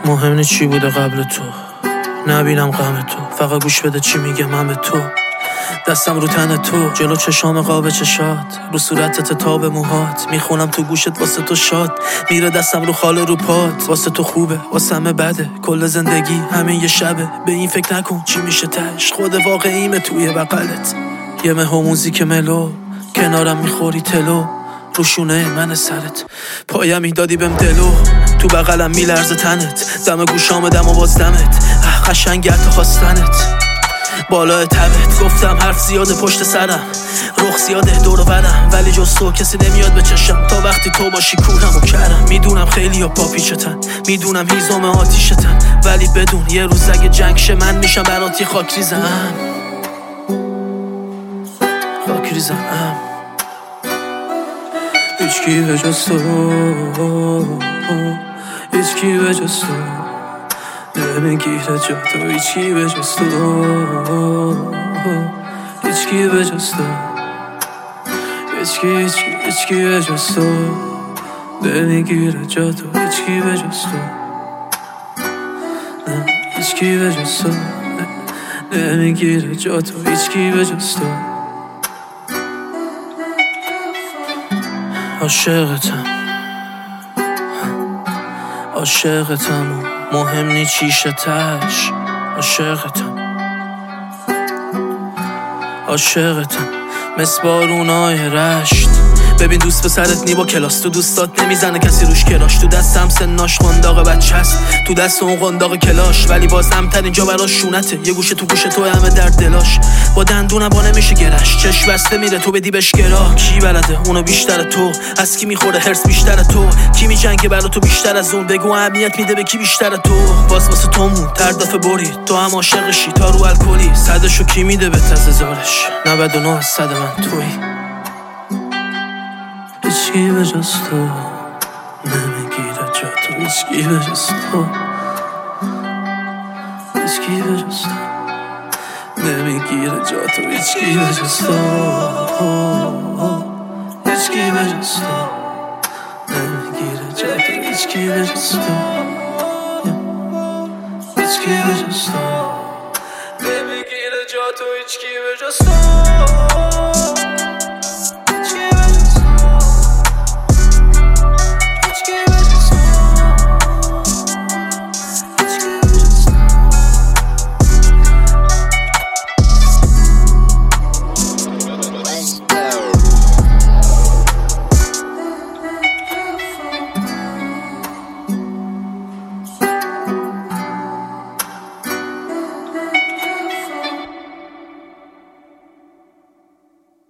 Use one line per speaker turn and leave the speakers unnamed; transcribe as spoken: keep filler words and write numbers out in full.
مهم نی چی بوده قبل تو، نبینم غم تو، فقط گوش بده چی میگم من به تو. دستم رو تن تو، جلو چشام قاب چشات، رو صورتت تاب موهات، میخونم تو گوشت واسه تو شاد، میره دستم رو خال رو پات. واسه تو خوبه واسه همه بده، کل زندگی همین یه شبه، به این فکر نکن چی میشه تش، خود واقعیمه توی بغلت. یه مه و موزیک ملو، کنارم میخوری تلو، روشونه من سرت، پایم میدادی بهم دلو، تو بغلم میلرزه تنت، دم گوشام دم و باز دمت، قشنگ تا خواستنت بالای تبت. گفتم حرف زیاده پشت سرم، رخ زیاده دور و برم، ولی جز تو کسی نمیاد به چشم، تا وقتی تو باشی کورم و کرم. میدونم خیلی ها پاپیچتن، میدونم هیزم آتیشتن، ولی بدون یه روز اگه جنگ شه من میشم براتی خاک ریزم، خاک ریزم. هیچکی به جز تو، هیچکی به جز تو نمیگیره جا تو، هیچکی به جز تو، هیچکی به جز تو، هیچکی هیچکی هیچکی به جز تو نمیگیره جا تو، هیچکی به جز تو، هیچکی به جز تو نمیگیره جا تو، هیچکی به جز تو. عاشقتم عاشقتم و مهم نی چیشه تش، عاشقتم عاشقتم مثل بارونای رشت. ببین دوست پسرت نی با کلاس، تو دوستات نمیزنه کسی روش کراش، تو دستم سناش قنداق بچه هست، تو دست اون قنداق کلاش، ولی باز همتر اینجا براش شونته، یه گوشه تو گوشه تو همه در دلاش، با دندونم با نمیشه گرش، چش بسته میره تو بدی بهش گرا. کی بلده اونو بیشتر تو، از کی میخوره هرس بیشتر تو، کی میجنگه برا تو بیشتر از اون، بگو اهمیت میده به کی بیشتر تو. باز واسه تو مون تر دفعه برید، تو هم عاشقشی تا رو الکلی، صدشو کی میده به تز هزارش، نود و نه از صد من تویی. هیچکی به جز تو نمیگیره جا تو، هیچکی به جز تو، هیچکی به جز تو نمیگیره جا تو، هیچکی به جز تو، هیچکی به جز تو نمیگیره جا تو، هیچکی به جز تو، هیچکی به جز تو نمیگیره جا تو، هیچکی به جز تو.